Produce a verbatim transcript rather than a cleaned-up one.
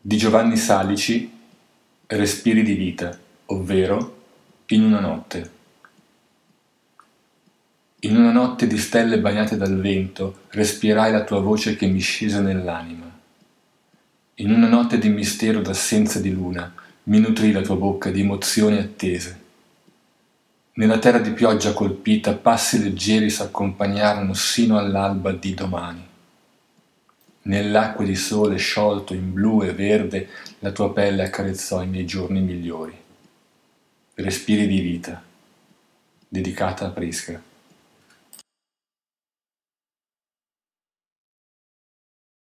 Di Giovanni Salici, Respiri di vita, ovvero In una notte. In una notte di stelle bagnate dal vento, respirai la tua voce che mi scese nell'anima. In una notte di mistero d'assenza di luna, mi nutrì la tua bocca di emozioni attese. Nella terra di pioggia colpita, passi leggeri s'accompagnarono sino all'alba di domani. Nell'acqua di sole sciolto in blu e verde, la tua pelle accarezzò i miei giorni migliori. Respiri di vita, dedicata a Prisca.